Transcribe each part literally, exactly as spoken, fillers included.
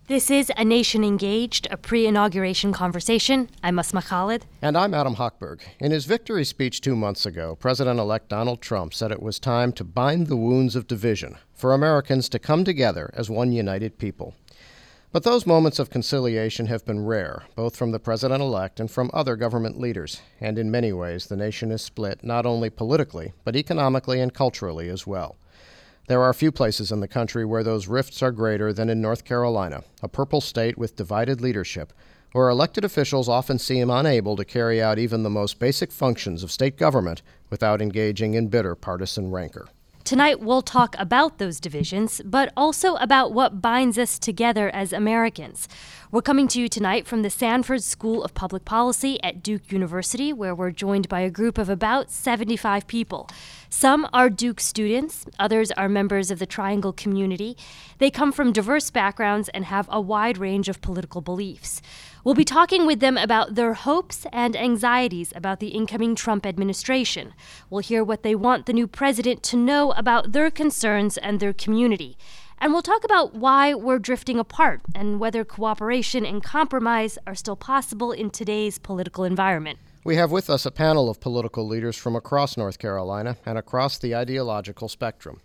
This is A Nation Engaged, a pre-inauguration conversation. I'm Asma Khalid. And I'm Adam Hochberg. In his victory speech two months ago, President-elect Donald Trump said it was time to bind the wounds of division, for Americans to come together as one united people. But those moments of conciliation have been rare, both from the president-elect and from other government leaders. And in many ways, the nation is split not only politically, but economically and culturally as well. There are few places in the country where those rifts are greater than in North Carolina, a purple state with divided leadership, where elected officials often seem unable to carry out even the most basic functions of state government without engaging in bitter partisan rancor. Tonight, we'll talk about those divisions, but also about what binds us together as Americans. We're coming to you tonight from the Sanford School of Public Policy at Duke University, where we're joined by a group of about seventy-five people. Some are Duke students, others are members of the Triangle community. They come from diverse backgrounds and have a wide range of political beliefs. We'll be talking with them about their hopes and anxieties about the incoming Trump administration. We'll hear what they want the new president to know about their concerns and their community. And we'll talk about why we're drifting apart and whether cooperation and compromise are still possible in today's political environment. We have with us a panel of political leaders from across North Carolina and across the ideological spectrum.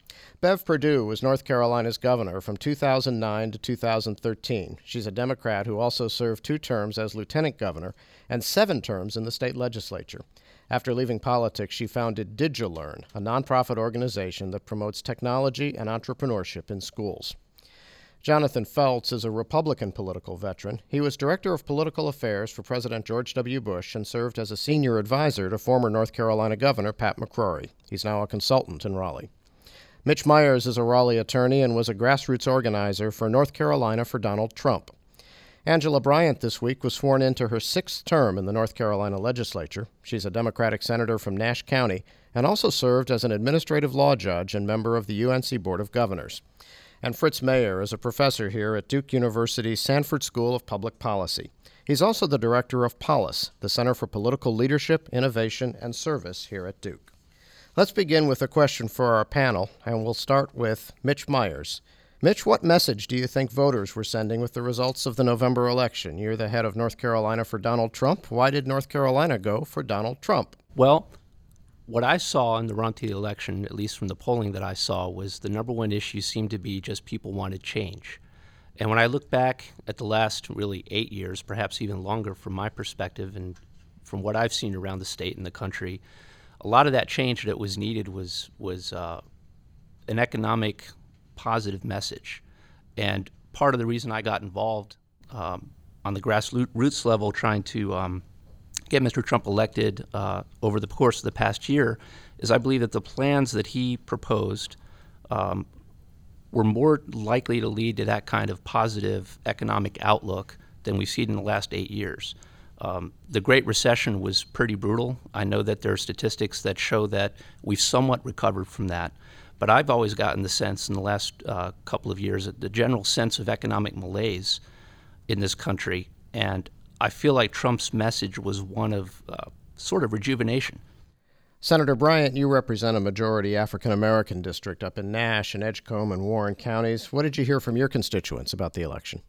Bev Perdue was North Carolina's governor from two thousand nine to two thousand thirteen. She's a Democrat who also served two terms as lieutenant governor and seven terms in the state legislature. After leaving politics, she founded DigiLearn, a nonprofit organization that promotes technology and entrepreneurship in schools. Jonathan Felts is a Republican political veteran. He was Director of Political Affairs for President George W. Bush and served as a senior advisor to former North Carolina Governor Pat McCrory. He's now a consultant in Raleigh. Mitch Myers is a Raleigh attorney and was a grassroots organizer for North Carolina for Donald Trump. Angela Bryant this week was sworn into her sixth term in the North Carolina legislature. She's a Democratic senator from Nash County and also served as an administrative law judge and member of the U N C Board of Governors. And Fritz Mayer is a professor here at Duke University's Sanford School of Public Policy. He's also the director of Polis, the Center for Political Leadership, Innovation, and Service here at Duke. Let's begin with a question for our panel, and we'll start with Mitch Myers. Mitch, what message do you think voters were sending with the results of the November election? You're the head of North Carolina for Donald Trump. Why did North Carolina go for Donald Trump? Well, what I saw in the run to the election, at least from the polling that I saw, was the number one issue seemed to be just people wanted change. And when I look back at the last really eight years, perhaps even longer from my perspective and from what I've seen around the state and the country, a lot of that change that was needed was was uh, an economic positive message. And part of the reason I got involved um, on the grassroots level trying to um, get Mister Trump elected uh, over the course of the past year is I believe that the plans that he proposed um, were more likely to lead to that kind of positive economic outlook than we've seen in the last eight years. Um, the Great Recession was pretty brutal. I know that there are statistics that show that we've somewhat recovered from that. But I've always gotten the sense in the last uh, couple of years that the general sense of economic malaise in this country. And I feel like Trump's message was one of uh, sort of rejuvenation. Senator Bryant, you represent a majority African-American district up in Nash and Edgecombe and Warren counties. What did you hear from your constituents about the election?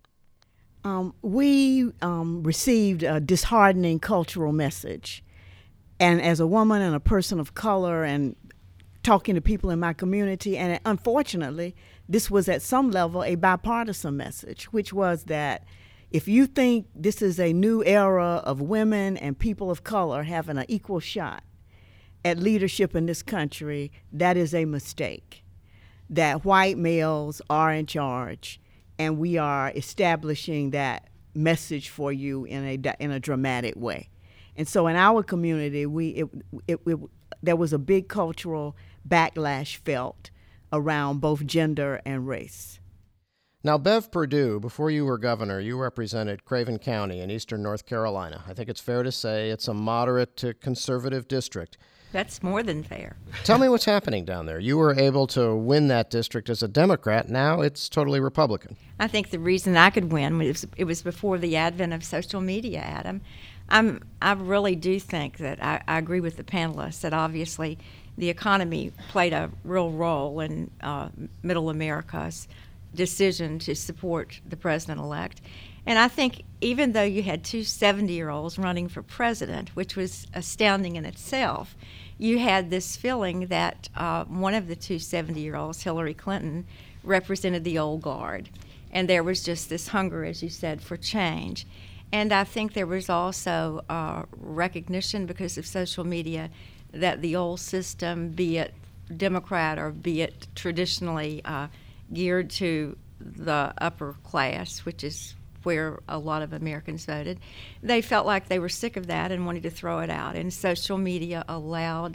Um, we um, received a disheartening cultural message. And as a woman and a person of color and talking to people in my community, and unfortunately, this was at some level a bipartisan message, which was that if you think this is a new era of women and people of color having an equal shot at leadership in this country, that is a mistake. That white males are in charge, and we are establishing that message for you in a in a dramatic way. And so in our community, we it, it, it, there was a big cultural backlash felt around both gender and race. Now, Bev Perdue, before you were governor, you represented Craven County in eastern North Carolina. I think it's fair to say it's a moderate to conservative district. That's more than fair. Tell me what's happening down there. You were able to win that district as a Democrat. Now it's totally Republican. I think the reason I could win was it was before the advent of social media, Adam. I'm, I really do think that I, I agree with the panelists that obviously the economy played a real role in uh, Middle America's decision to support the president-elect. And I think even though you had two seventy-year-olds running for president, which was astounding in itself, you had this feeling that uh, one of the two seventy-year-olds, Hillary Clinton, represented the old guard. And there was just this hunger, as you said, for change. And I think there was also uh, recognition because of social media that the old system, be it Democrat or be it traditionally uh, geared to the upper class, which is where a lot of Americans voted, they felt like they were sick of that and wanted to throw it out. And social media allowed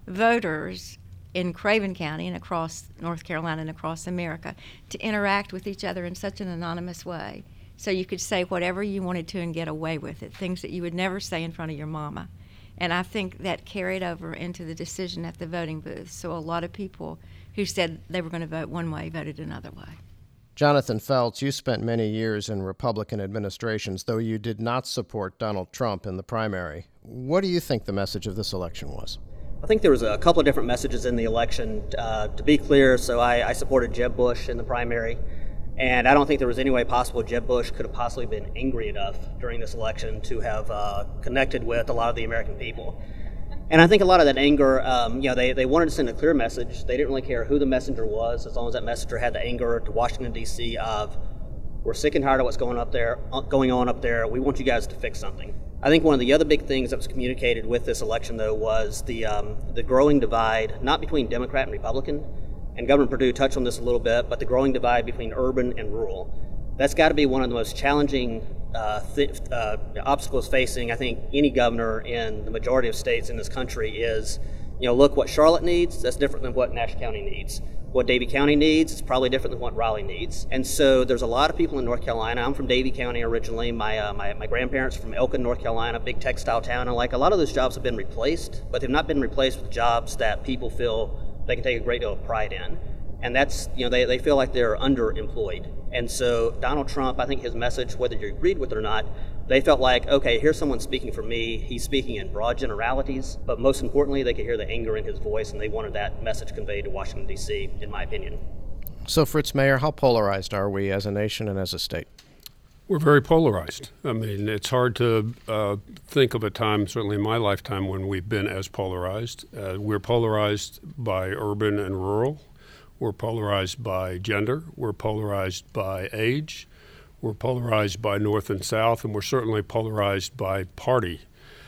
voters in Craven County and across North Carolina and across America to interact with each other in such an anonymous way. So you could say whatever you wanted to and get away with it, things that you would never say in front of your mama. And I think that carried over into the decision at the voting booth. So a lot of people who said they were going to vote one way voted another way. Jonathan Felts, you spent many years in Republican administrations, though you did not support Donald Trump in the primary. What do you think the message of this election was? I think there was a couple of different messages in the election. Uh, to be clear, so I, I supported Jeb Bush in the primary, and I don't think there was any way possible Jeb Bush could have possibly been angry enough during this election to have uh, connected with a lot of the American people. And I think a lot of that anger, um, you know, they, they wanted to send a clear message. They didn't really care who the messenger was, as long as that messenger had the anger to Washington, D C of, we're sick and tired of what's going up there, going on up there. We want you guys to fix something. I think one of the other big things that was communicated with this election, though, was the um, the growing divide, not between Democrat and Republican, and Governor Perdue touched on this a little bit, but the growing divide between urban and rural. That's got to be one of the most challenging uh, th- uh, obstacles facing, I think, any governor in the majority of states in this country is, you know, look, what Charlotte needs, that's different than what Nash County needs. What Davie County needs is probably different than what Raleigh needs. And so there's a lot of people in North Carolina. I'm from Davie County originally. My uh, my, my grandparents are from Elkin, North Carolina, big textile town. And like a lot of those jobs have been replaced, but they've not been replaced with jobs that people feel they can take a great deal of pride in. And that's, you know, they, they feel like they're underemployed. And so Donald Trump, I think his message, whether you agreed with it or not, they felt like, okay, here's someone speaking for me. He's speaking in broad generalities, but most importantly, they could hear the anger in his voice, and they wanted that message conveyed to Washington, D C, in my opinion. So, Fritz Mayer, how polarized are we as a nation and as a state? We're very polarized. I mean, it's hard to uh, think of a time, certainly in my lifetime, when we've been as polarized. Uh, we're polarized by urban and rural. We're polarized by gender. We're polarized by age. We're polarized by North and South, and we're certainly polarized by party.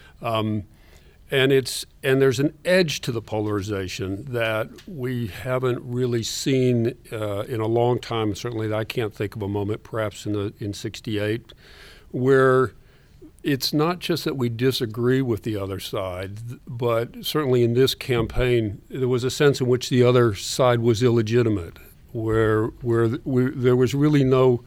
Um, and it's and there's an edge to the polarization that we haven't really seen uh, in a long time. Certainly, I can't think of a moment, perhaps in the in sixty-eight, where it's not just that we disagree with the other side, but certainly in this campaign, there was a sense in which the other side was illegitimate, where where we, there was really no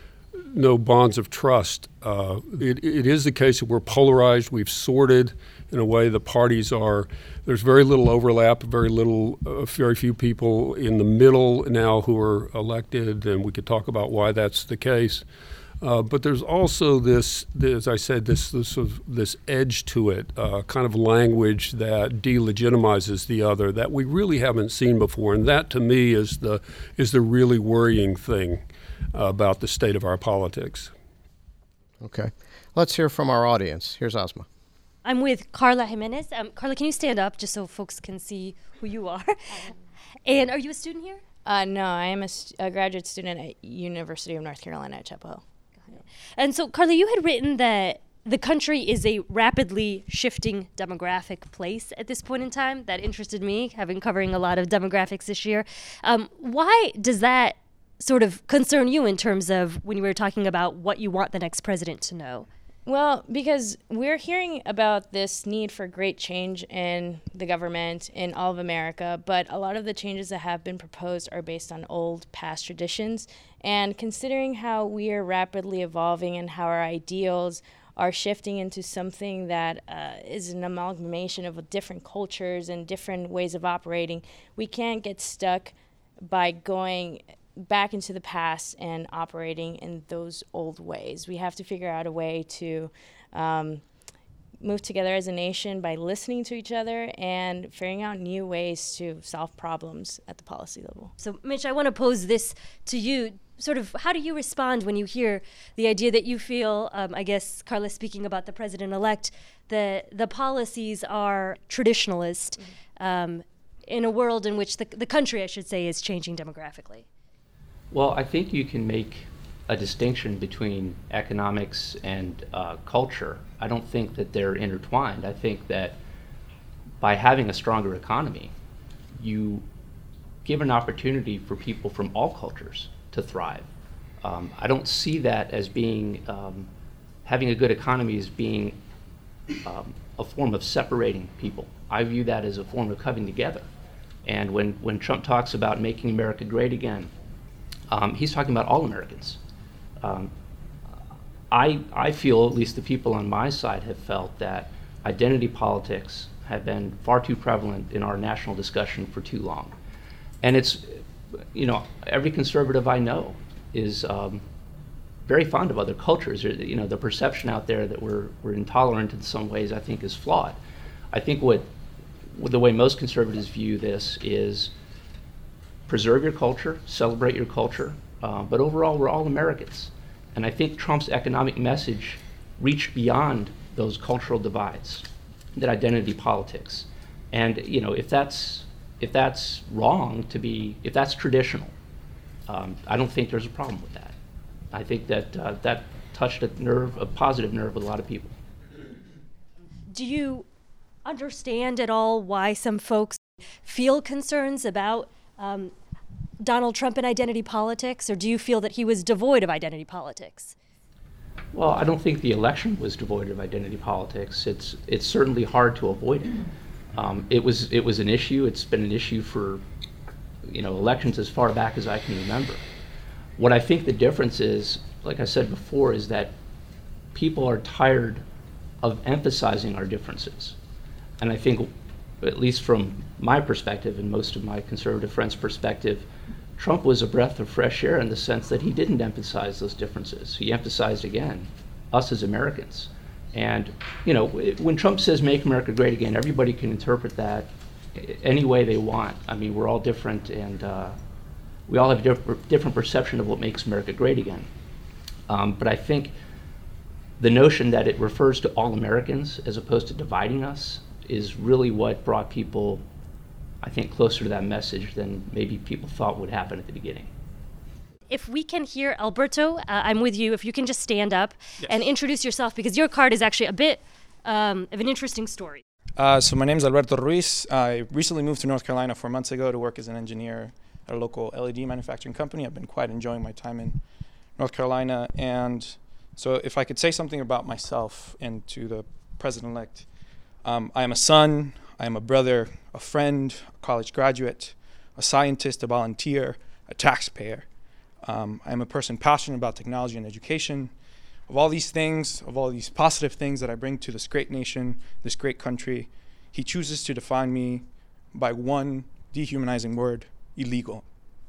no bonds of trust. Uh, it, it is the case that we're polarized. We've sorted in a way the parties are. There's very little overlap, very little, uh, very few people in the middle now who are elected, and we could talk about why that's the case. Uh, but there's also this, this, as I said, this this, sort of, this edge to it, uh, kind of language that delegitimizes the other that we really haven't seen before, and that to me is the is the really worrying thing uh, about the state of our politics. Okay, let's hear from our audience. Here's Ozma. I'm with Carla Jimenez. Um, Carla, can you stand up just so folks can see who you are? And are you a student here? Uh, no, I am a, st- a graduate student at University of North Carolina at Chapel Hill. And so, Carla, you had written that the country is a rapidly shifting demographic place at this point in time. That interested me, having covering a lot of demographics this year. Um, why does that sort of concern you in terms of when you were talking about what you want the next president to know? Well, because we're hearing about this need for great change in the government, in all of America, but a lot of the changes that have been proposed are based on old past traditions. And considering how we are rapidly evolving and how our ideals are shifting into something that uh, is an amalgamation of different cultures and different ways of operating, we can't get stuck by going back into the past and operating in those old ways. We have to figure out a way to um, move together as a nation by listening to each other and figuring out new ways to solve problems at the policy level. So, Mitch, I want to pose this to you. sort of, how do you respond when you hear the idea that you feel, um, I guess, Carla, speaking about the president-elect, the, the policies are traditionalist mm-hmm. um, in a world in which the, the country, I should say, is changing demographically? Well, I think you can make a distinction between economics and uh, culture. I don't think that they're intertwined. I think that by having a stronger economy, you give an opportunity for people from all cultures to thrive. Um, I don't see that as being, um, having a good economy as being um, a form of separating people. I view that as a form of coming together. And when, when Trump talks about making America great again, um, he's talking about all Americans. Um, I, I feel, at least the people on my side have felt, that identity politics have been far too prevalent in our national discussion for too long. And it's, you know, every conservative I know is um, very fond of other cultures. You know, the perception out there that we're, we're intolerant in some ways, I think, is flawed. I think what, the way most conservatives view this is preserve your culture, celebrate your culture, uh, but overall, we're all Americans. And I think Trump's economic message reached beyond those cultural divides, that identity politics. And, you know, if that's if that's wrong to be, if that's traditional, um, I don't think there's a problem with that. I think that uh, that touched a nerve, a positive nerve with a lot of people. Do you understand at all why some folks feel concerns about um, Donald Trump and identity politics, or do you feel that he was devoid of identity politics? Well, I don't think the election was devoid of identity politics. It's it's certainly hard to avoid it. Um, it was it was an issue. It's been an issue for, you know, elections as far back as I can remember. What I think the difference is, like I said before, is that people are tired of emphasizing our differences. And I think, at least from my perspective and most of my conservative friends' perspective, Trump was a breath of fresh air in the sense that he didn't emphasize those differences. He emphasized, again, us as Americans. And, you know, when Trump says make America great again, everybody can interpret that any way they want. I mean, we're all different, and uh, we all have a diff- different perception of what makes America great again. Um, but I think the notion that it refers to all Americans as opposed to dividing us is really what brought people, I think, closer to that message than maybe people thought would happen at the beginning. If we can hear Alberto, uh, I'm with you. If you can just stand up yes. and introduce yourself, because your card is actually a bit um, of an interesting story. Uh, so my name is Alberto Ruiz. I recently moved to North Carolina four months ago to work as an engineer at a local L E D manufacturing company. I've been quite enjoying my time in North Carolina. And so if I could say something about myself and to the president-elect, um, I am a son, I am a brother, a friend, a college graduate, a scientist, a volunteer, a taxpayer. Um, I'm a person passionate about technology and education. Of all these things, of all these positive things that I bring to this great nation, this great country, he chooses to define me by one dehumanizing word: illegal.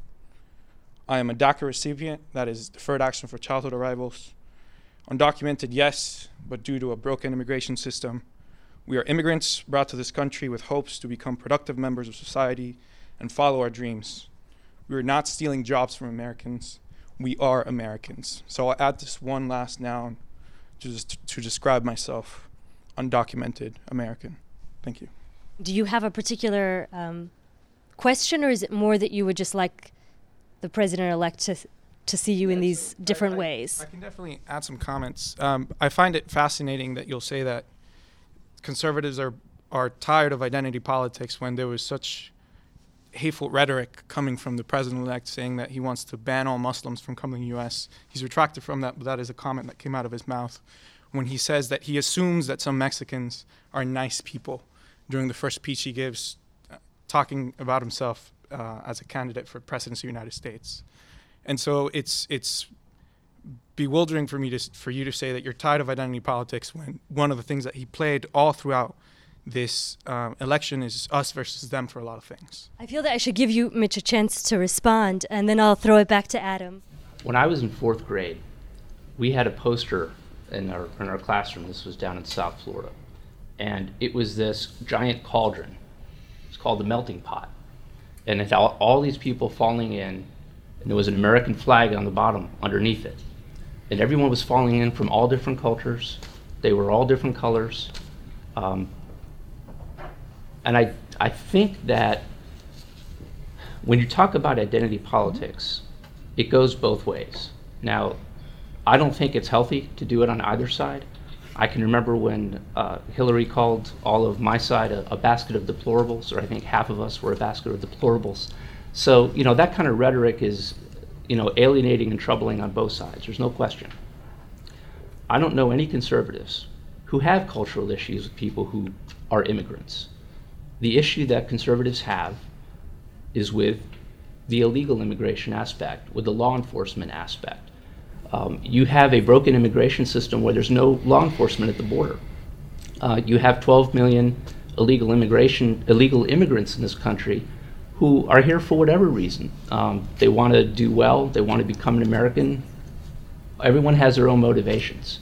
I am a DACA recipient, that is Deferred Action for Childhood Arrivals. Undocumented, yes, but due to a broken immigration system. We are immigrants brought to this country with hopes to become productive members of society and follow our dreams. We are not stealing jobs from Americans. We are Americans. So I'll add this one last noun to, just, to describe myself: undocumented American. Thank you. Do you have a particular um, question, or is it more that you would just like the president-elect to to see you in these different I, I, ways? I can definitely add some comments. Um, I find it fascinating that you'll say that conservatives are, are tired of identity politics when there was such hateful rhetoric coming from the president-elect saying that he wants to ban all Muslims from coming to the U S. He's retracted from that, but that is a comment that came out of his mouth when he says that he assumes that some Mexicans are nice people during the first speech he gives, uh, talking about himself uh, as a candidate for presidency of the United States. And so it's it's bewildering for me to for you to say that you're tired of identity politics when one of the things that he played all throughout this um, election is us versus them for a lot of things. I feel that I should give you, Mitch, a chance to respond, and then I'll throw it back to Adam. When I was in fourth grade, we had a poster in our in our classroom. This was down in South Florida. And it was this giant cauldron. It's called the melting pot. And it's all, all these people falling in and there was an American flag on the bottom underneath it. And everyone was falling in from all different cultures. They were all different colors. Um, and I, I think that when you talk about identity politics, it goes both ways. Now, I don't think it's healthy to do it on either side. I can remember when uh, Hillary called all of my side a, a basket of deplorables, or I think half of us were a basket of deplorables. So, you know, that kind of rhetoric is, you know, alienating and troubling on both sides. There's no question. I don't know any conservatives who have cultural issues with people who are immigrants. The issue that conservatives have is with the illegal immigration aspect, with the law enforcement aspect. Um, you have a broken immigration system where there's no law enforcement at the border. Uh, you have twelve million illegal immigration, illegal immigrants in this country who are here for whatever reason. Um, they want to do well, they want to become an American. Everyone has their own motivations.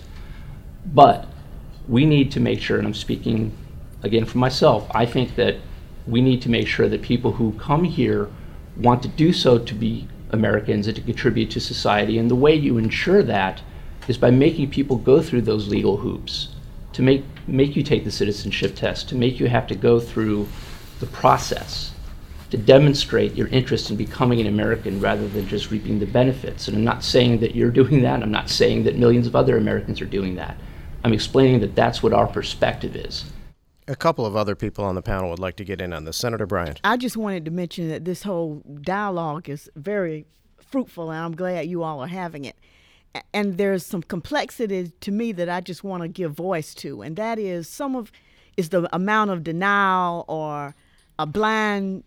But we need to make sure, and I'm speaking again for myself, I think that we need to make sure that people who come here want to do so to be Americans and to contribute to society. And the way you ensure that is by making people go through those legal hoops, to make, make you take the citizenship test, to make you have to go through the process, to demonstrate your interest in becoming an American rather than just reaping the benefits. And I'm not saying that you're doing that. I'm not saying that millions of other Americans are doing that. I'm explaining that that's what our perspective is. A couple of other people on the panel would like to get in on this. Senator Bryant. I just wanted to mention that this whole dialogue is very fruitful, and I'm glad you all are having it. And there's some complexity to me that I just want to give voice to, and that is some of is the amount of denial or a blindness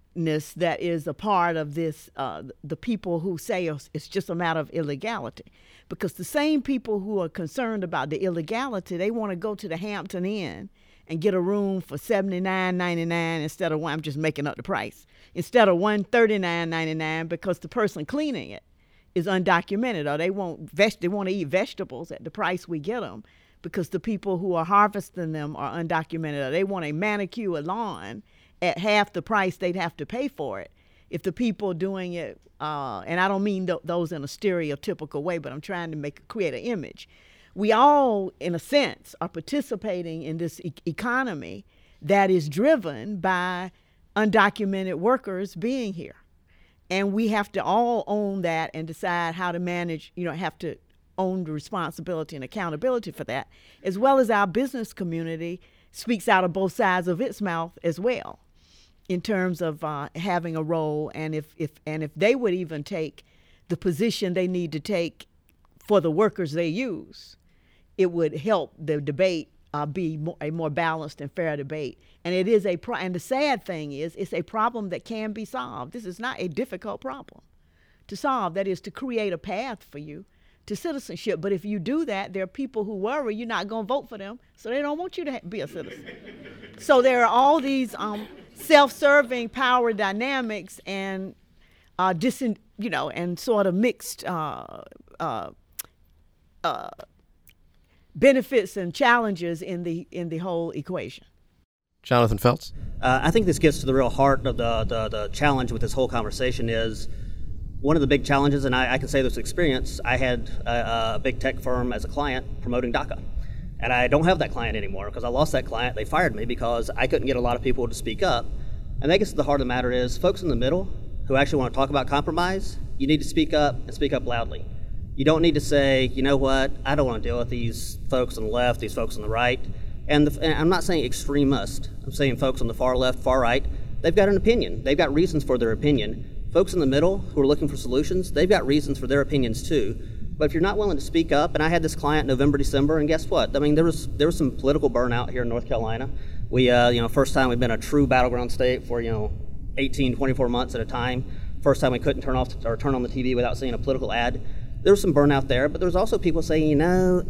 that is a part of this, uh, the people who say it's just a matter of illegality. Because the same people who are concerned about the illegality, they want to go to the Hampton Inn and get a room for seventy-nine ninety-nine instead of one, I'm just making up the price, instead of one thirty-nine ninety-nine because the person cleaning it is undocumented, or they want veg- they want to eat vegetables at the price we get them because the people who are harvesting them are undocumented, or they want a manicured lawn at half the price they'd have to pay for it if the people doing it, uh, and I don't mean th- those in a stereotypical way, but I'm trying to make create an image. We all, in a sense, are participating in this e- economy that is driven by undocumented workers being here. And we have to all own that and decide how to manage, you know, have to own the responsibility and accountability for that, as well as our business community speaks out of both sides of its mouth as well in terms of uh, having a role. And if, if, and if they would even take the position they need to take for the workers they use, it would help the debate uh, be more, a more balanced and fair debate. And it is a pro- and the sad thing is, it's a problem that can be solved. This is not a difficult problem to solve. That is to create a path for you to citizenship. But if you do that, there are people who worry you're not going to vote for them, so they don't want you to ha- be a citizen. So there are all these um, self-serving power dynamics and uh, dis- you know, and sort of mixed uh, uh, uh, benefits and challenges in the in the whole equation. Jonathan Felts. Uh, I think this gets to the real heart of the, the, the challenge with this whole conversation is one of the big challenges, and I, I can say this experience, I had a, a big tech firm as a client promoting DACA. And I don't have that client anymore because I lost that client. They fired me because I couldn't get a lot of people to speak up. And that gets to the heart of the matter is folks in the middle who actually want to talk about compromise, you need to speak up and speak up loudly. You don't need to say, you know what, I don't want to deal with these folks on the left, these folks on the right. And, the, and I'm not saying extremist. I'm saying folks on the far left, far right, they've got an opinion. They've got reasons for their opinion. Folks in the middle who are looking for solutions, they've got reasons for their opinions too. But if you're not willing to speak up, and I had this client November, December, and guess what? I mean, there was there was some political burnout here in North Carolina. We, uh, you know, first time we've been a true battleground state for, you know, eighteen, twenty-four months at a time. First time we couldn't turn off or turn on the T V without seeing a political ad. There was some burnout there, but there was also people saying, you know,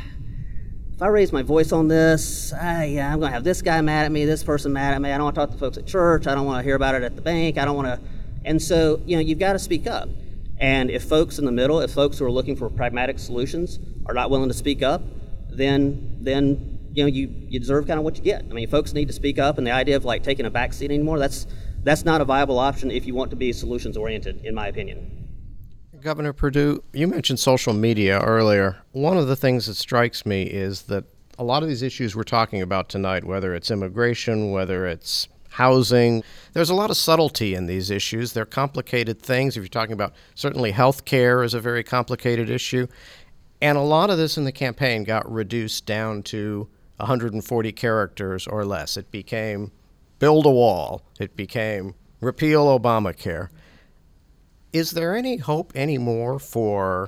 if I raise my voice on this, I, yeah, I'm going to have this guy mad at me, this person mad at me. I don't want to talk to folks at church. I don't want to hear about it at the bank. I don't want to. And so, you know, you've got to speak up. And if folks in the middle, if folks who are looking for pragmatic solutions are not willing to speak up, then, then you know, you, you deserve kind of what you get. I mean, folks need to speak up, and the idea of, like, taking a back seat anymore, that's, that's not a viable option if you want to be solutions-oriented, in my opinion. Governor Perdue, you mentioned social media earlier. One of the things that strikes me is that a lot of these issues we're talking about tonight, whether it's immigration, whether it's housing, there's a lot of subtlety in these issues. They're complicated things. If you're talking about, certainly health care is a very complicated issue. And a lot of this in the campaign got reduced down to one hundred forty characters or less. It became build a wall. It became repeal Obamacare. Is there any hope anymore for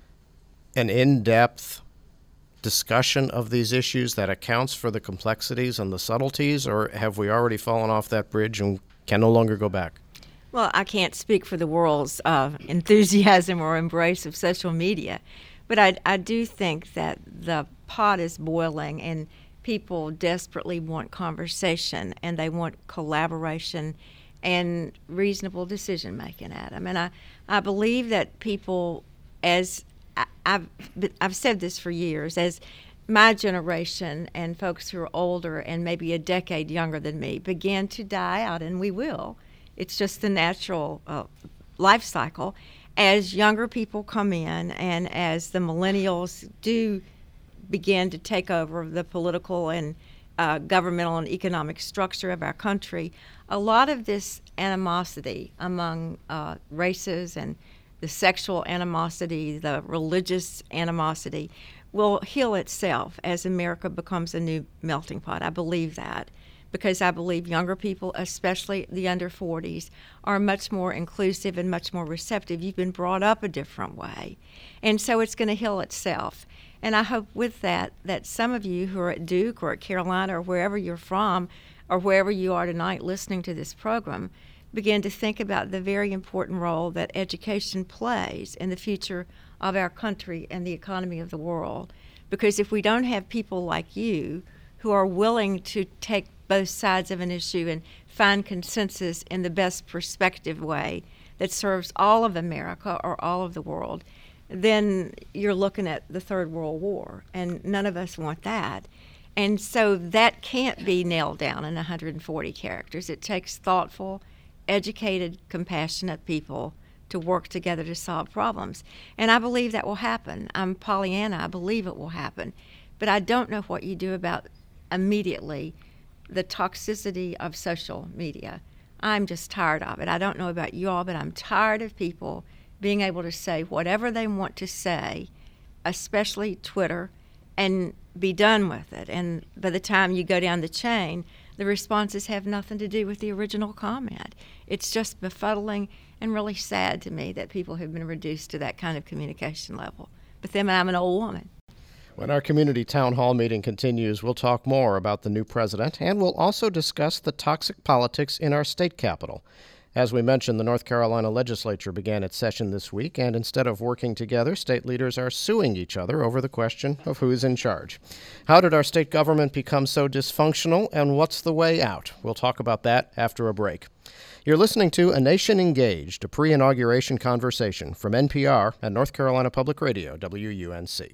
an in-depth discussion of these issues that accounts for the complexities and the subtleties, or have we already fallen off that bridge and can no longer go back? Well, I can't speak for the world's uh, enthusiasm or embrace of social media, but I, I do think that the pot is boiling and people desperately want conversation and they want collaboration and reasonable decision making, Adam. And I, I believe that people, as I, I've I've said this for years, as my generation and folks who are older and maybe a decade younger than me begin to die out, and we will. It's just the natural uh, life cycle. As younger people come in and as the millennials do begin to take over the political and uh, governmental and economic structure of our country, a lot of this animosity among uh, races and the sexual animosity, the religious animosity, will heal itself as America becomes a new melting pot. I believe that because I believe younger people, especially the under forties, are much more inclusive and much more receptive. You've been brought up a different way. And so it's going to heal itself. And I hope with that, that some of you who are at Duke or at Carolina or wherever you're from or wherever you are tonight listening to this program, begin to think about the very important role that education plays in the future of our country and the economy of the world. Because if we don't have people like you who are willing to take both sides of an issue and find consensus in the best perspective way that serves all of America or all of the world, then you're looking at the Third World War, and none of us want that. And so that can't be nailed down in one hundred forty characters. It takes thoughtful, educated, compassionate people to work together to solve problems. And I believe that will happen. I'm Pollyanna. I believe it will happen. But I don't know what you do about immediately the toxicity of social media. I'm just tired of it. I don't know about you all, but I'm tired of people being able to say whatever they want to say, especially Twitter, and be done with it. And by the time you go down the chain, the responses have nothing to do with the original comment. It's just befuddling and really sad to me that people have been reduced to that kind of communication level. But then I'm an old woman. When our community town hall meeting continues, we'll talk more about the new president, and we'll also discuss the toxic politics in our state capital. As we mentioned, the North Carolina legislature began its session this week, and instead of working together, state leaders are suing each other over the question of who's in charge. How did our state government become so dysfunctional, and what's the way out? We'll talk about that after a break. You're listening to A Nation Engaged, a pre-inauguration conversation from N P R and North Carolina Public Radio, W U N C.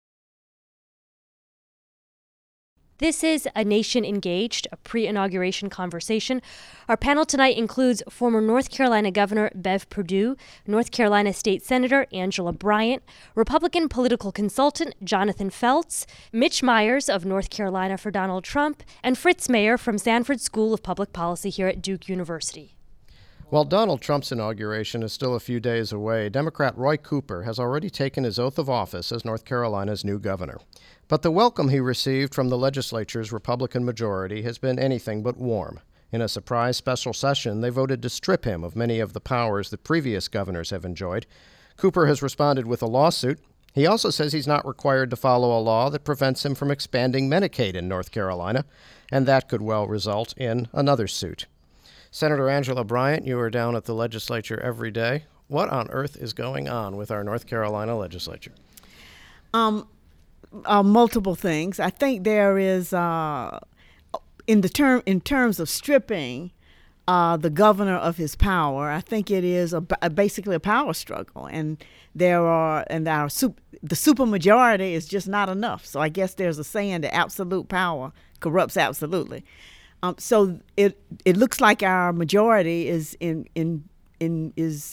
This is A Nation Engaged, a pre-inauguration conversation. Our panel tonight includes former North Carolina Governor Bev Perdue, North Carolina State Senator Angela Bryant, Republican political consultant Jonathan Felts, Mitch Myers of North Carolina for Donald Trump, and Fritz Mayer from Sanford School of Public Policy here at Duke University. While Donald Trump's inauguration is still a few days away, Democrat Roy Cooper has already taken his oath of office as North Carolina's new governor. But the welcome he received from the legislature's Republican majority has been anything but warm. In a surprise special session, they voted to strip him of many of the powers that previous governors have enjoyed. Cooper has responded with a lawsuit. He also says he's not required to follow a law that prevents him from expanding Medicaid in North Carolina, and that could well result in another suit. Senator Angela Bryant, you are down at the legislature every day. What on earth is going on with our North Carolina legislature? Um, uh, multiple things. I think there is, uh, in the term in terms of stripping uh, the governor of his power, I think it is a, a basically a power struggle, and there are and our super, the supermajority is just not enough. So I guess there's a saying that absolute power corrupts absolutely. Um, so it it looks like our majority is in in in is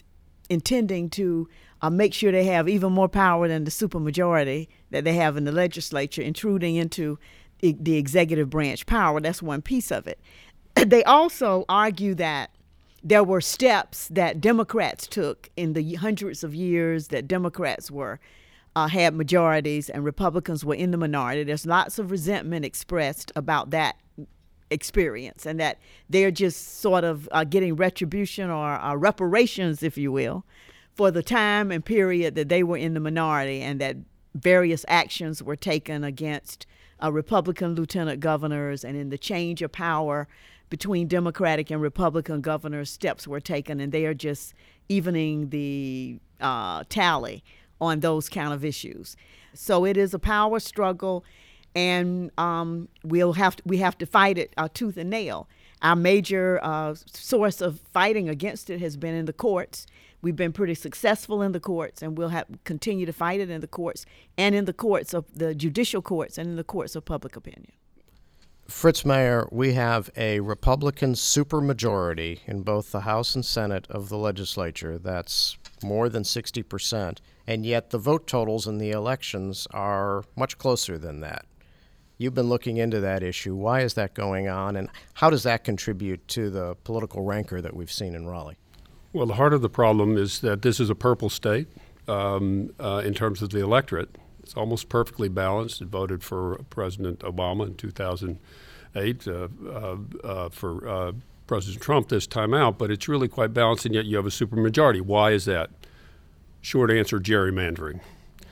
intending to uh, make sure they have even more power than the supermajority that they have in the legislature, intruding into e- the executive branch power. That's one piece of it. They also argue that there were steps that Democrats took in the hundreds of years that Democrats were uh, had majorities and Republicans were in the minority. There's lots of resentment expressed about that experience, and that they're just sort of uh, getting retribution or uh, reparations, if you will, for the time and period that they were in the minority, and that various actions were taken against uh, Republican lieutenant governors, and in the change of power between Democratic and Republican governors, steps were taken, and they are just evening the uh, tally on those kind of issues. So it is a power struggle, and um, we'll have to, we have to fight it uh, tooth and nail. Our major uh, source of fighting against it has been in the courts. We've been pretty successful in the courts, and we'll have continue to fight it in the courts, and in the courts of the judicial courts, and in the courts of public opinion. Fritz Mayer, we have a Republican supermajority in both the House and Senate of the legislature. That's more than sixty percent, and yet the vote totals in the elections are much closer than that. You've been looking into that issue. Why is that going on, and how does that contribute to the political rancor that we've seen in Raleigh? Well, the heart of the problem is that this is a purple state um, uh, in terms of the electorate. It's almost perfectly balanced. It voted for President Obama in two thousand eight, uh, uh, uh, for uh, President Trump this time out, but it's really quite balanced, and yet you have a supermajority. Why is that? Short answer, gerrymandering.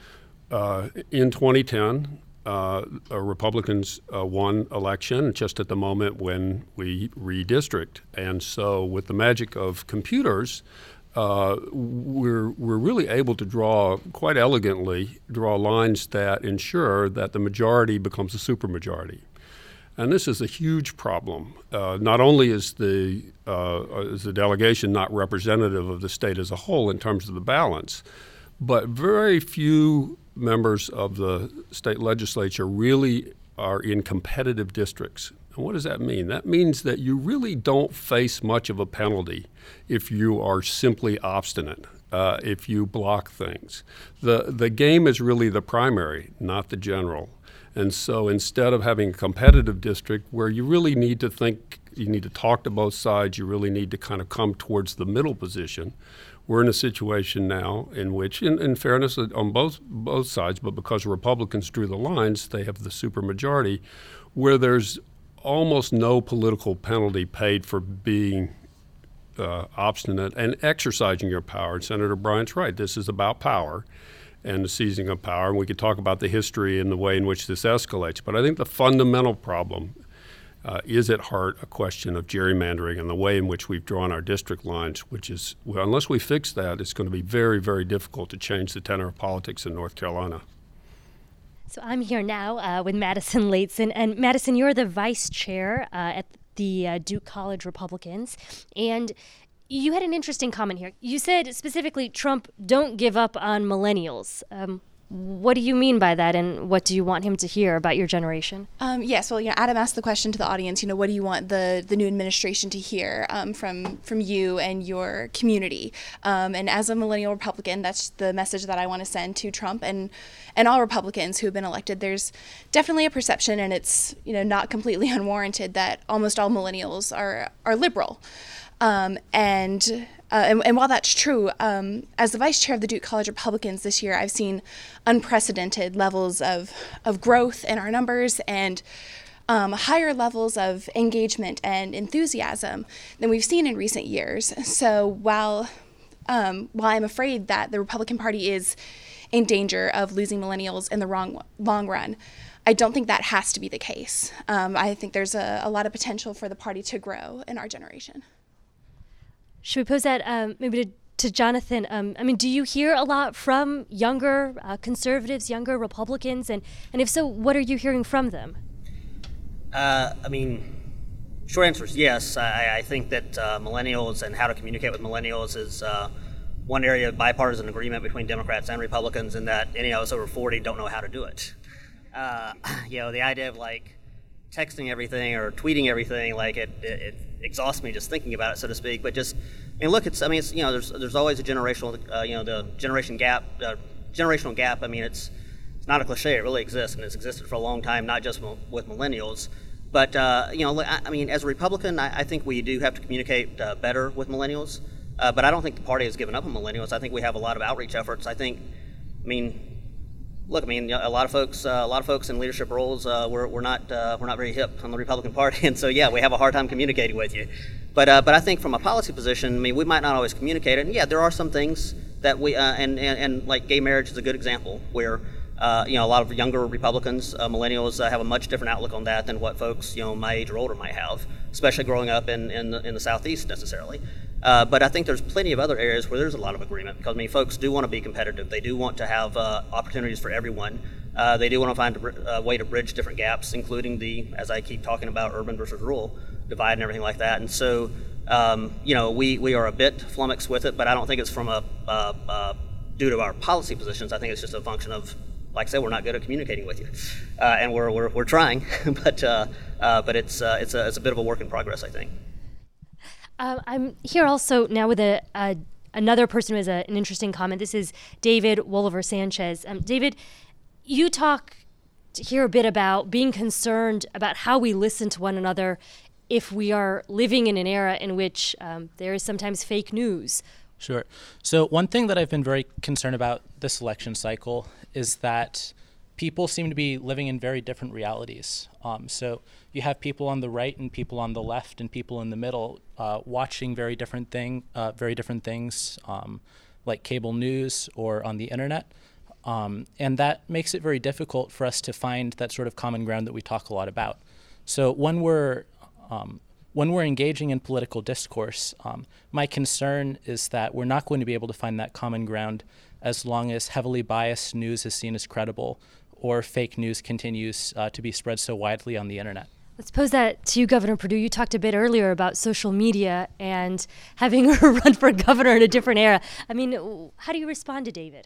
Uh, in twenty ten, uh, uh, Republicans uh, won election just at the moment when we redistrict. And so with the magic of computers, Uh, we're we're really able to draw quite elegantly draw lines that ensure that the majority becomes a supermajority, and this is a huge problem. Uh, not only is the uh, is the delegation not representative of the state as a whole in terms of the balance, but very few members of the state legislature really are in competitive districts. And what does that mean? That means that you really don't face much of a penalty if you are simply obstinate, uh, if you block things. The, the game is really the primary, not the general. And so instead of having a competitive district where you really need to think, you need to talk to both sides, you really need to kind of come towards the middle position, we're in a situation now in which, in, in fairness on both both sides, but because Republicans drew the lines, they have the supermajority, where there's almost no political penalty paid for being uh, obstinate and exercising your power. And Senator Bryant's right. This is about power and the seizing of power. And we could talk about the history and the way in which this escalates. But I think the fundamental problem uh, is at heart a question of gerrymandering and the way in which we've drawn our district lines, which is, well, unless we fix that, it's going to be very, very difficult to change the tenor of politics in North Carolina. So I'm here now uh, with Madison Latson. And Madison, you're the vice chair uh, at the uh, Duke College Republicans. And you had an interesting comment here. You said specifically, Trump, don't give up on millennials. Um, what do you mean by that, and what do you want him to hear about your generation? Um, yes, well, you know, Adam asked the question to the audience, you know, what do you want the, the new administration to hear um, from from you and your community? Um, and as a millennial Republican, that's the message that I want to send to Trump and and all Republicans who have been elected. There's definitely a perception, and it's, you know, not completely unwarranted, that almost all millennials are are liberal. Um, and, uh, and and while that's true, um, as the vice chair of the Duke College Republicans this year, I've seen unprecedented levels of, of growth in our numbers and um, higher levels of engagement and enthusiasm than we've seen in recent years. So while um, while I'm afraid that the Republican Party is in danger of losing millennials in the wrong long run, I don't think that has to be the case. Um, I think there's a, a lot of potential for the party to grow in our generation. Should we pose that um, maybe to, to Jonathan? Um, I mean, do you hear a lot from younger uh, conservatives, younger Republicans? And, and if so, what are you hearing from them? Uh, I mean, short answer is yes. I, I think that uh, millennials and how to communicate with millennials is uh, one area of bipartisan agreement between Democrats and Republicans, in that any of us over forty don't know how to do it. Uh, you know, the idea of like texting everything or tweeting everything, like it, it, it exhausts me just thinking about it, so to speak. But just, I mean, look, it's, I mean, it's, you know, there's there's always a generational, uh, you know, the generation gap, uh, generational gap. I mean, it's it's not a cliche. It really exists, and it's existed for a long time, not just with millennials. But uh, you know, I, I mean, as a Republican, I, I think we do have to communicate uh, better with millennials. Uh, but I don't think the party has given up on millennials. I think we have a lot of outreach efforts. I think, I mean. Look, I mean, a lot of folks, uh, a lot of folks in leadership roles, uh, we're, we're not, uh, we're not very hip on the Republican Party, and so yeah, we have a hard time communicating with you. But, uh, but I think from a policy position, I mean, we might not always communicate it. And yeah, there are some things that we, uh, and, and and like gay marriage is a good example where, uh, you know, a lot of younger Republicans, uh, millennials, uh, have a much different outlook on that than what folks, you know, my age or older might have, especially growing up in in the, in the Southeast necessarily. Uh, but I think there's plenty of other areas where there's a lot of agreement because, I mean, folks do want to be competitive. They do want to have uh, opportunities for everyone. Uh, they do want to find a, a way to bridge different gaps, including the, as I keep talking about, urban versus rural divide and everything like that. And so, um, you know, we, we are a bit flummoxed with it, but I don't think it's from a uh, uh, due to our policy positions. I think it's just a function of, like I said, we're not good at communicating with you, uh, and we're we're, we're trying, but uh, uh, but it's uh, it's a it's a bit of a work in progress, I think. Uh, I'm here also now with a, a another person who has a, an interesting comment. This is David Wolliver Sanchez. Um, David, you talk here a bit about being concerned about how we listen to one another if we are living in an era in which um, there is sometimes fake news. Sure. So one thing that I've been very concerned about this election cycle is that people seem to be living in very different realities. Um, so you have people on the right and people on the left and people in the middle uh, watching very different thing, uh, very different things, um, like cable news or on the internet. Um, and that makes it very difficult for us to find that sort of common ground that we talk a lot about. So when we're um, when we're engaging in political discourse, um, my concern is that we're not going to be able to find that common ground as long as heavily biased news is seen as credible or fake news continues uh, to be spread so widely on the internet. Let's pose that to you, Governor Perdue. You talked a bit earlier about social media and having her run for governor in a different era. I mean, how do you respond to David?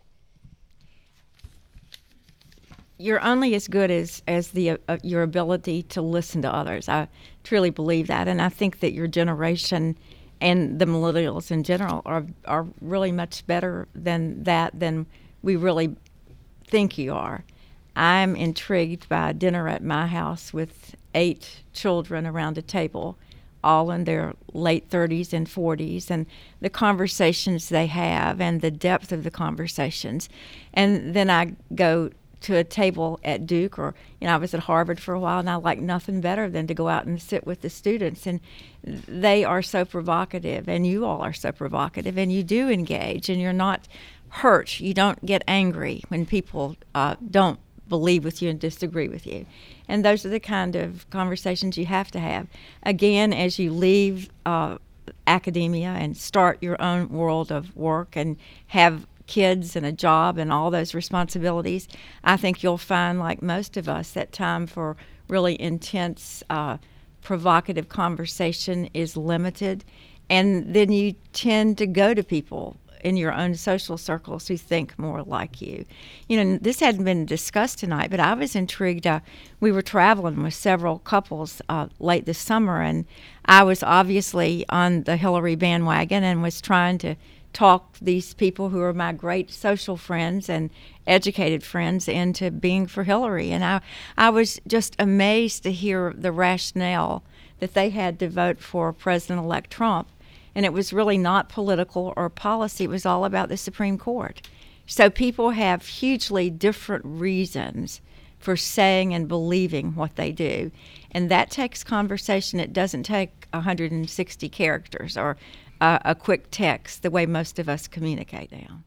You're only as good as, as the uh, your ability to listen to others. I truly believe that, and I think that your generation and the millennials in general are are really much better than that than we really think you are. I'm intrigued by a dinner at my house with eight children around a table, all in their late thirties and forties, and the conversations they have and the depth of the conversations. And then I go to a table at Duke, or, you know, I was at Harvard for a while, and I like nothing better than to go out and sit with the students. And they are so provocative, and you all are so provocative, and you do engage, and you're not hurt. You don't get angry when people uh, don't believe with you and disagree with you. And those are the kind of conversations you have to have. Again, as you leave uh, academia and start your own world of work and have kids and a job and all those responsibilities, I think you'll find, like most of us, that time for really intense, uh, provocative conversation is limited. And then you tend to go to people in your own social circles who think more like you. You know, this hadn't been discussed tonight, but I was intrigued. Uh, we were traveling with several couples uh, late this summer, and I was obviously on the Hillary bandwagon and was trying to talk these people who are my great social friends and educated friends into being for Hillary. And I, I was just amazed to hear the rationale that they had to vote for President-elect Trump. And it was really not political or policy. It was all about the Supreme Court. So people have hugely different reasons for saying and believing what they do. And that takes conversation. It doesn't take one hundred sixty characters or uh, a quick text the way most of us communicate now.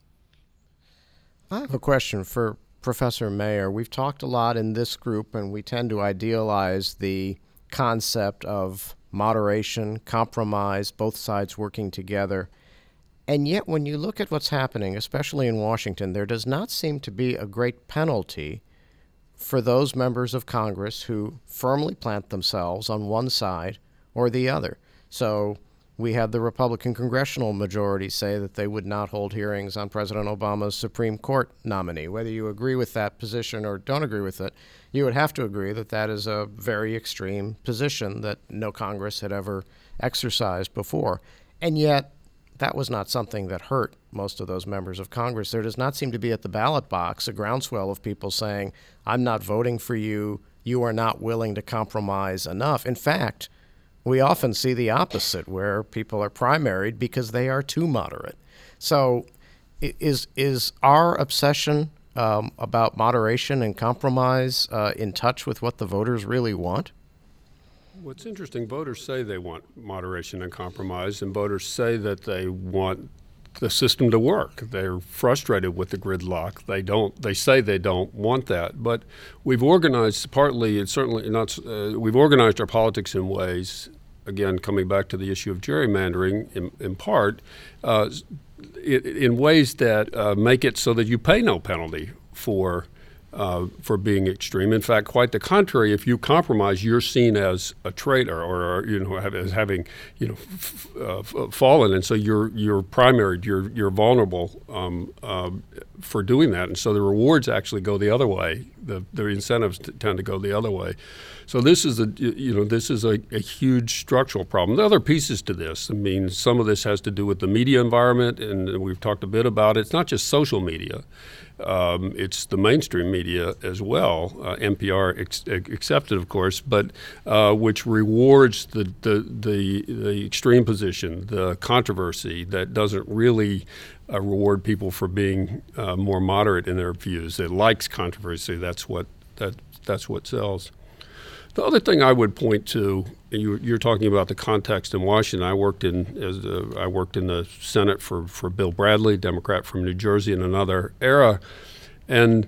I have a question for Professor Mayer. We've talked a lot in this group, and we tend to idealize the concept of moderation, compromise, both sides working together. And yet when you look at what's happening, especially in Washington, there does not seem to be a great penalty for those members of Congress who firmly plant themselves on one side or the other. So we had the Republican congressional majority say that they would not hold hearings on President Obama's Supreme Court nominee. Whether you agree with that position or don't agree with it, you would have to agree that that is a very extreme position that no Congress had ever exercised before. And yet, that was not something that hurt most of those members of Congress. There does not seem to be at the ballot box a groundswell of people saying, I'm not voting for you, you are not willing to compromise enough. In fact, we often see the opposite, where people are primaried because they are too moderate. So is is our obsession um, about moderation and compromise uh, in touch with what the voters really want? What's interesting, voters say they want moderation and compromise, and voters say that they want the system to work. They're frustrated with the gridlock. They don't. They say they don't want that. But we've organized partly, and certainly not. Uh, we've organized our politics in ways, again, coming back to the issue of gerrymandering, in, in part, uh, in, in ways that uh, make it so that you pay no penalty for. Uh, for being extreme. In fact, quite the contrary. If you compromise, you're seen as a traitor, or you know, as having you know f- uh, f- fallen, and so you're you're primaried. You're you're vulnerable um, uh, for doing that, and so the rewards actually go the other way. The the incentives t- tend to go the other way. So this is a you know this is a, a huge structural problem. There are other pieces to this. I mean, some of this has to do with the media environment, and we've talked a bit about it. It's not just social media. Um, it's the mainstream media as well, uh, N P R ex- accepted, of course, but uh, which rewards the, the the the extreme position, the controversy that doesn't really uh, reward people for being uh, more moderate in their views. It likes controversy. That's what that that's what sells. The other thing I would point to, you, you're talking about the context in Washington. I worked in as a, I worked in the Senate for, for Bill Bradley, Democrat from New Jersey, in another era, and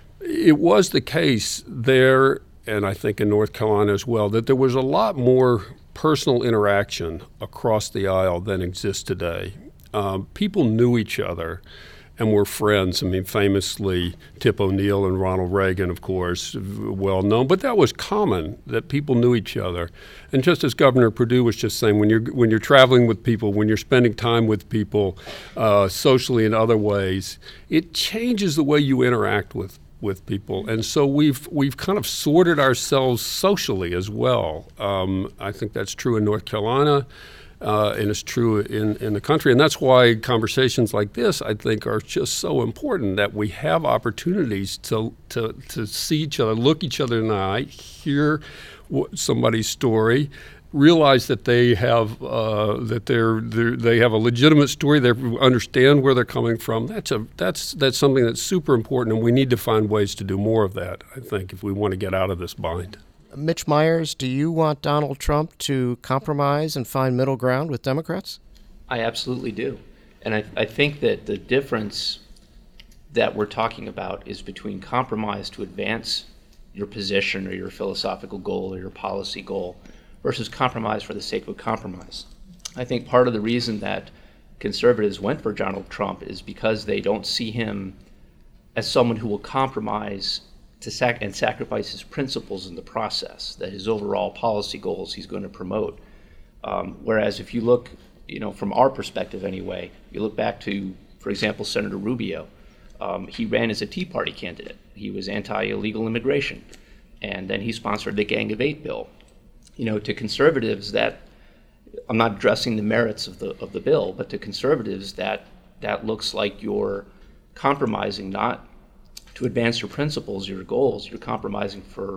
it was the case there, and I think in North Carolina as well, that there was a lot more personal interaction across the aisle than exists today. Um, people knew each other and were friends. I mean, famously, Tip O'Neill and Ronald Reagan, of course, well known. But that was common, that people knew each other. And just as Governor Perdue was just saying, when you're when you're traveling with people, when you're spending time with people, uh, socially in other ways, it changes the way you interact with with people. And so we've we've kind of sorted ourselves socially as well. Um, I think that's true in North Carolina. Uh, and it's true in, in the country. And that's why conversations like this, I think, are just so important, that we have opportunities to to, to see each other, look each other in the eye, hear what, somebody's story, realize that they have uh, that they're, they're they have a legitimate story, they understand where they're coming from. That's a that's that's something that's super important, and we need to find ways to do more of that, I think, if we want to get out of this bind. Mitch Myers, do you want Donald Trump to compromise and find middle ground with Democrats? I absolutely do. And I, I think that the difference that we're talking about is between compromise to advance your position or your philosophical goal or your policy goal versus compromise for the sake of compromise. I think part of the reason that conservatives went for Donald Trump is because they don't see him as someone who will compromise to sac- and sacrifice his principles in the process, that his overall policy goals he's going to promote. Um, whereas if you look, you know, from our perspective anyway, you look back to, for example, Senator Rubio, um, he ran as a Tea Party candidate. He was anti-illegal immigration, and then he sponsored the Gang of Eight bill. You know, to conservatives, that, I'm not addressing the merits of the of the bill, but to conservatives, that that looks like you're compromising not to advance your principles, your goals. You're compromising for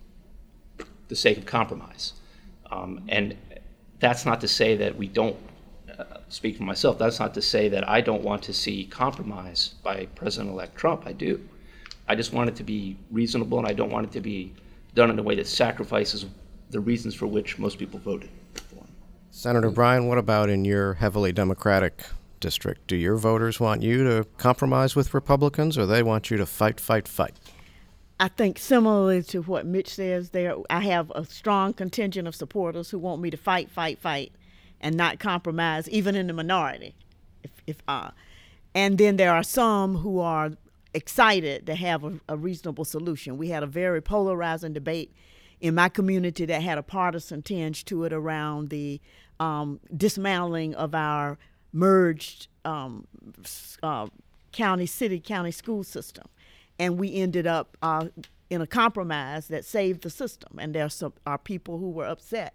the sake of compromise. Um, and that's not to say that we don't, uh, speak for myself, that's not to say that I don't want to see compromise by President-elect Trump. I do. I just want it to be reasonable, and I don't want it to be done in a way that sacrifices the reasons for which most people voted for him. Senator Bryan, what about in your heavily Democratic district? Do your voters want you to compromise with Republicans, or they want you to fight, fight, fight? I think similarly to what Mitch says there, I have a strong contingent of supporters who want me to fight, fight, fight, and not compromise, even in the minority. If, if uh, and then there are some who are excited to have a, a reasonable solution. We had a very polarizing debate in my community that had a partisan tinge to it around the um, dismantling of our merged um, uh, county, city, county school system. And we ended up uh, in a compromise that saved the system. And there are, some, are people who were upset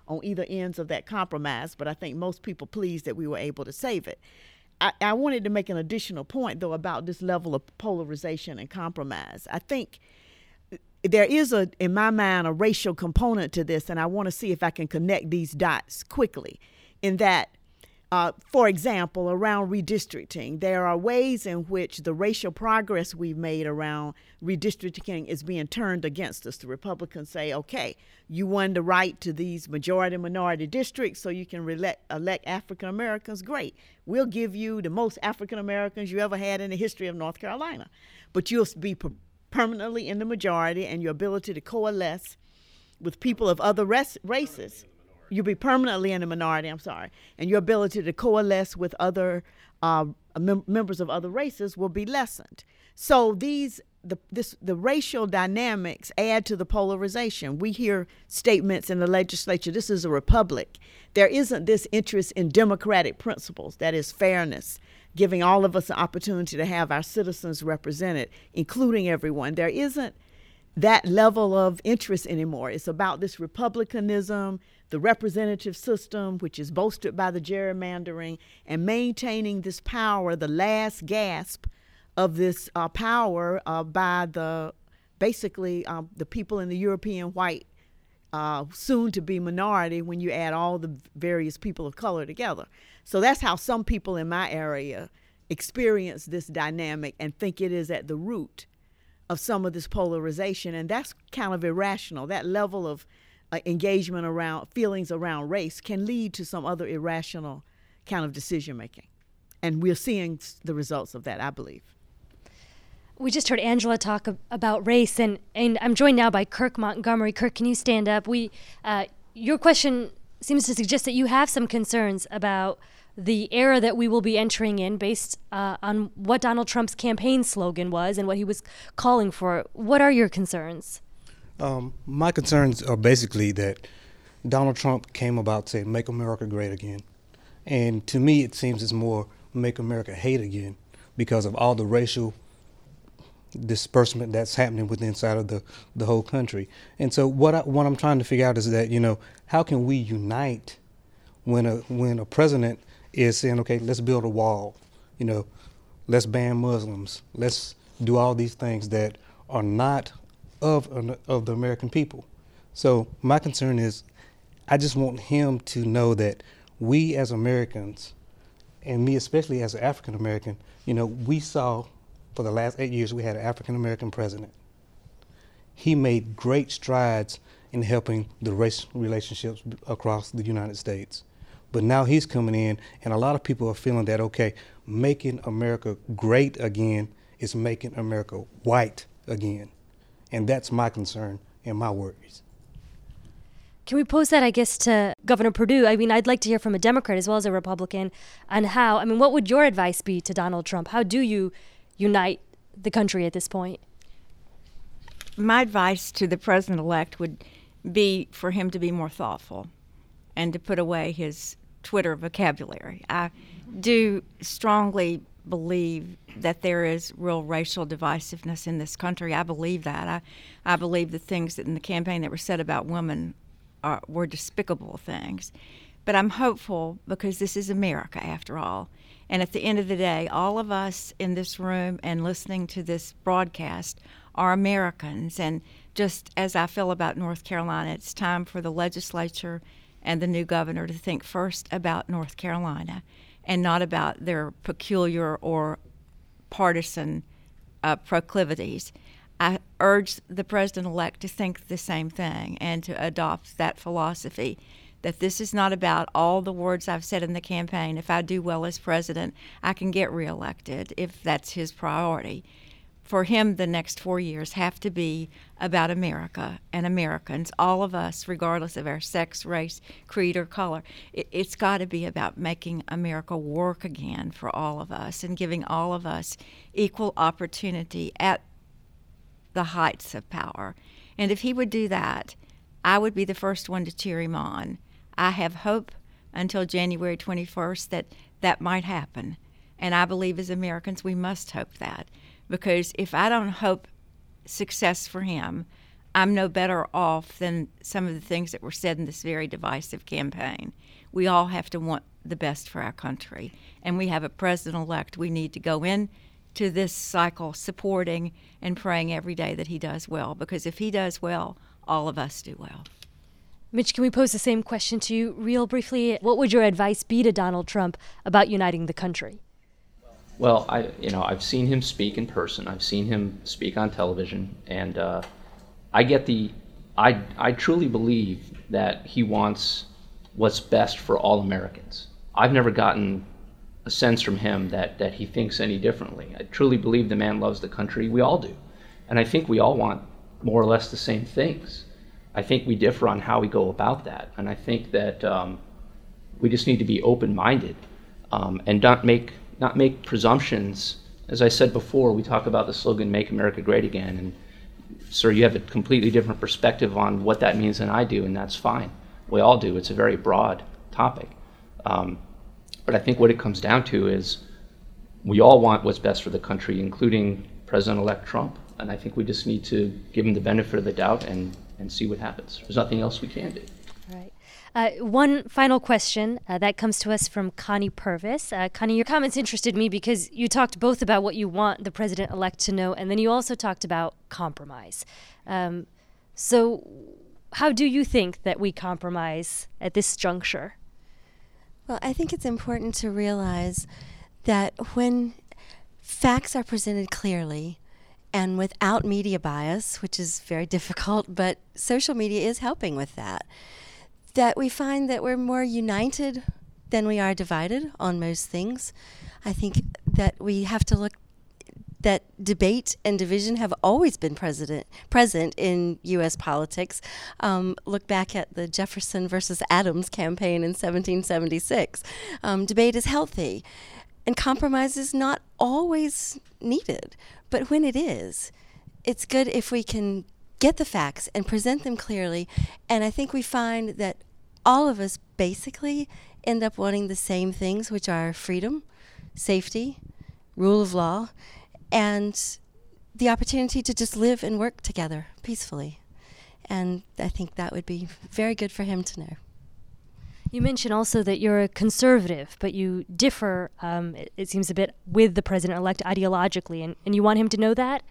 on either ends of that compromise, but I think most people pleased that we were able to save it. I, I wanted to make an additional point, though, about this level of polarization and compromise. I think there is, a, in my mind, a racial component to this, and I want to see if I can connect these dots quickly, in that, uh, for example, around redistricting, there are ways in which the racial progress we've made around redistricting is being turned against us. The Republicans say, okay, you won the right to these majority-minority districts so you can elect, elect African Americans. Great. We'll give you the most African Americans you ever had in the history of North Carolina. But you'll be per- permanently in the majority, and your ability to coalesce with people of other res- races. You'll be permanently in the minority, I'm sorry, and your ability to coalesce with other uh, mem- members of other races will be lessened. So these, the, this, the racial dynamics add to the polarization. We hear statements in the legislature, this is a republic. There isn't this interest in democratic principles, that is fairness, giving all of us an opportunity to have our citizens represented, including everyone. There isn't that level of interest anymore. It's about this republicanism, the representative system, which is bolstered by the gerrymandering, and maintaining this power, the last gasp of this uh, power uh, by the, basically, um, the people in the European white, uh, soon-to-be minority when you add all the various people of color together. So that's how some people in my area experience this dynamic and think it is at the root of some of this polarization, and that's kind of irrational. That level of uh, engagement around feelings around race can lead to some other irrational kind of decision making, and we're seeing the results of that, I believe. We just heard Angela talk ab- about race, and, and I'm joined now by Kirk Montgomery. Kirk, can you stand up? We, uh, your question seems to suggest that you have some concerns about the era that we will be entering in based uh, on what Donald Trump's campaign slogan was and what he was calling for. What are your concerns? Um, my concerns are basically that Donald Trump came about saying, make America great again. And to me, it seems it's more make America hate again because of all the racial disbursement that's happening within inside of the, the whole country. And so what, I, what I'm trying to figure out is that, you know, how can we unite when a when a president is saying, okay, let's build a wall, you know, let's ban Muslims, let's do all these things that are not of of the American people. So my concern is, I just want him to know that we as Americans, and me especially as an African American, you know, we saw for the last eight years we had an African American president. He made great strides in helping the race relationships across the United States. But now he's coming in, and a lot of people are feeling that, okay, making America great again is making America white again. And that's my concern and my worries. Can we pose that, I guess, to Governor Perdue? I mean, I'd like to hear from a Democrat as well as a Republican on how, I mean, what would your advice be to Donald Trump? How do you unite the country at this point? My advice to the president-elect would be for him to be more thoughtful and to put away his Twitter vocabulary. I do strongly believe that there is real racial divisiveness in this country. I believe that. I, I believe the things that in the campaign that were said about women are, were despicable things. But I'm hopeful because this is America, after all. And at the end of the day, all of us in this room and listening to this broadcast are Americans. And just as I feel about North Carolina, it's time for the legislature and the new governor to think first about North Carolina and not about their peculiar or partisan uh, proclivities. I urge the president-elect to think the same thing and to adopt that philosophy, that this is not about all the words I've said in the campaign. If I do well as president, I can get reelected if that's his priority. For him, the next four years have to be about America and Americans, all of us, regardless of our sex, race, creed, or color. It, it's got to be about making America work again for all of us and giving all of us equal opportunity at the heights of power. And if he would do that, I would be the first one to cheer him on. I have hope until January twenty-first that that might happen. And I believe as Americans we must hope that. Because if I don't hope success for him, I'm no better off than some of the things that were said in this very divisive campaign. We all have to want the best for our country. And we have a president-elect we need to go in to this cycle supporting and praying every day that he does well. Because if he does well, all of us do well. Mitch, can we pose the same question to you real briefly? What would your advice be to Donald Trump about uniting the country? Well, I, you know, I've seen him speak in person. I've seen him speak on television, and uh, I get the, I, I truly believe that he wants what's best for all Americans. I've never gotten a sense from him that, that he thinks any differently. I truly believe the man loves the country. We all do. And I think we all want more or less the same things. I think we differ on how we go about that. And I think that um, we just need to be open-minded um, and not make, not make presumptions. As I said before, we talk about the slogan, Make America Great Again. And sir, you have a completely different perspective on what that means than I do, and that's fine. We all do. It's a very broad topic. Um, but I think what it comes down to is we all want what's best for the country, including President-elect Trump. And I think we just need to give him the benefit of the doubt and, and see what happens. There's nothing else we can do. All right. Uh, one final question uh, that comes to us from Connie Purvis. Uh, Connie, your comments interested me because you talked both about what you want the president-elect to know, and then you also talked about compromise. Um, so how do you think that we compromise at this juncture? Well, I think it's important to realize that when facts are presented clearly and without media bias, which is very difficult, but social media is helping with that, that we find that we're more united than we are divided on most things. I think that we have to look that debate and division have always been president, present in U S politics. Um, look back at the Jefferson versus Adams campaign in seventeen seventy-six. Um, debate is healthy, and compromise is not always needed. But when it is, it's good if we can get the facts and present them clearly. And I think we find that all of us basically end up wanting the same things, which are freedom, safety, rule of law, and the opportunity to just live and work together peacefully. And I think that would be very good for him to know. You mentioned also that you're a conservative, but you differ, um, it, it seems a bit, with the president-elect ideologically, and, and you want him to know that?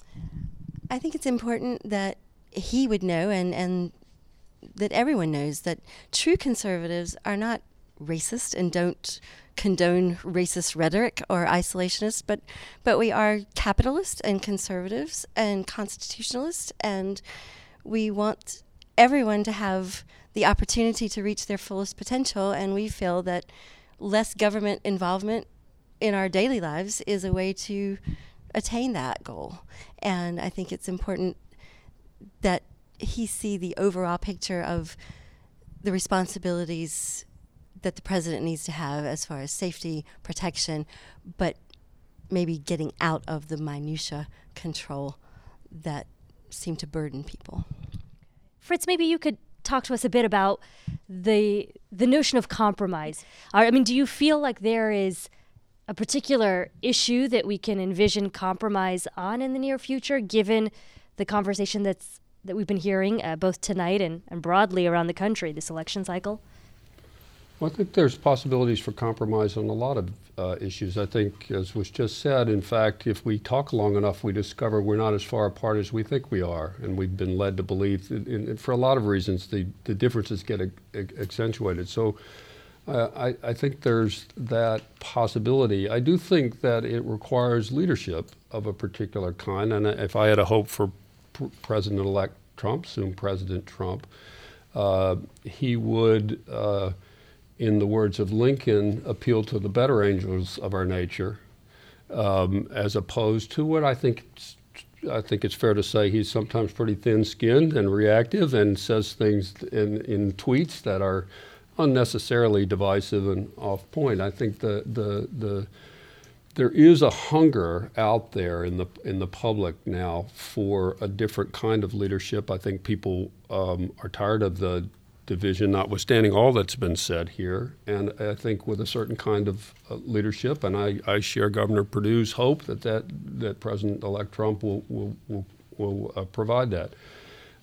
I think it's important that he would know, and, and that everyone knows, that true conservatives are not racist and don't condone racist rhetoric or isolationist, but but we are capitalists and conservatives and constitutionalists, and we want everyone to have the opportunity to reach their fullest potential, and we feel that less government involvement in our daily lives is a way to attain that goal. And I think it's important that he see the overall picture of the responsibilities that the president needs to have as far as safety, protection, but maybe getting out of the minutia control that seem to burden people. Fritz, maybe you could talk to us a bit about the the notion of compromise. I mean, do you feel like there is a particular issue that we can envision compromise on in the near future, given the conversation that's that we've been hearing uh, both tonight and, and broadly around the country this election cycle? Well, I think there's possibilities for compromise on a lot of uh, issues. I think, as was just said, in fact, if we talk long enough, we discover we're not as far apart as we think we are. And we've been led to believe, that in, for a lot of reasons, the, the differences get a, a, accentuated. So uh, I, I think there's that possibility. I do think that it requires leadership of a particular kind. And if I had a hope for pr- President-elect Trump, soon President Trump, uh, he would... Uh, in the words of Lincoln, appeal to the better angels of our nature, um, as opposed to what I think I think it's fair to say he's sometimes pretty thin-skinned and reactive and says things in, in tweets that are unnecessarily divisive and off-point. I think the the the there is a hunger out there in the in the public now for a different kind of leadership. I think people um, are tired of the division, notwithstanding all that's been said here, and I think with a certain kind of uh, leadership, and I, I share Governor Perdue's hope that that, that President-elect Trump will will will, will uh, provide that.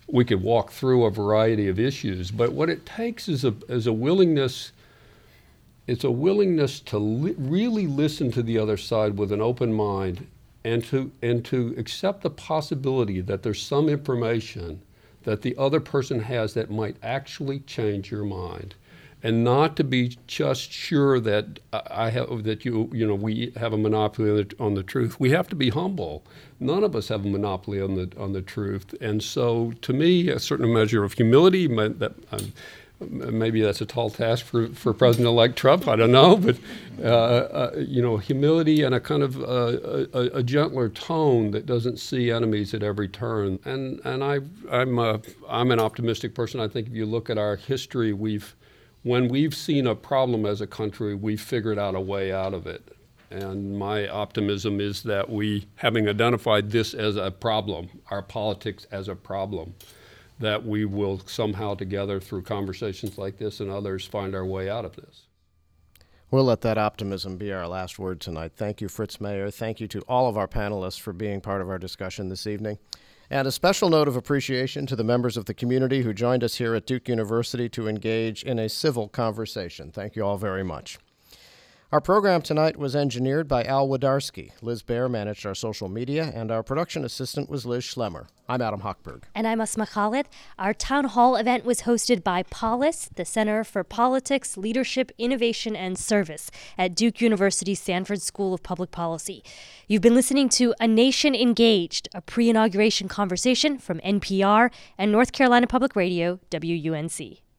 we could walk through a variety of issues. But what it takes is a is a willingness. It's a willingness to li- really listen to the other side with an open mind, and to and to accept the possibility that there's some information that the other person has that might actually change your mind, and not to be just sure that I have that you you know we have a monopoly on the, on the truth. We have to be humble. None of us have a monopoly on the on the truth, and so to me, a certain measure of humility meant that. Um, Maybe that's a tall task for, for President-elect Trump. I don't know, but uh, uh, you know, humility and a kind of uh, a, a gentler tone that doesn't see enemies at every turn. And and I I'm a, I'm an optimistic person. I think if you look at our history, we've when we've seen a problem as a country, we've figured out a way out of it. And my optimism is that we, having identified this as a problem, our politics as a problem, that we will somehow together through conversations like this and others find our way out of this. We'll let that optimism be our last word tonight. Thank you, Fritz Mayer. Thank you to all of our panelists for being part of our discussion this evening. And a special note of appreciation to the members of the community who joined us here at Duke University to engage in a civil conversation. Thank you all very much. Our program tonight was engineered by Al Wadarsky. Liz Baer managed our social media, and our production assistant was Liz Schlemmer. I'm Adam Hochberg. And I'm Asma Khalid. Our town hall event was hosted by Polis, the Center for Politics, Leadership, Innovation, and Service at Duke University Sanford School of Public Policy. You've been listening to A Nation Engaged, a pre-inauguration conversation from N P R and North Carolina Public Radio, W U N C.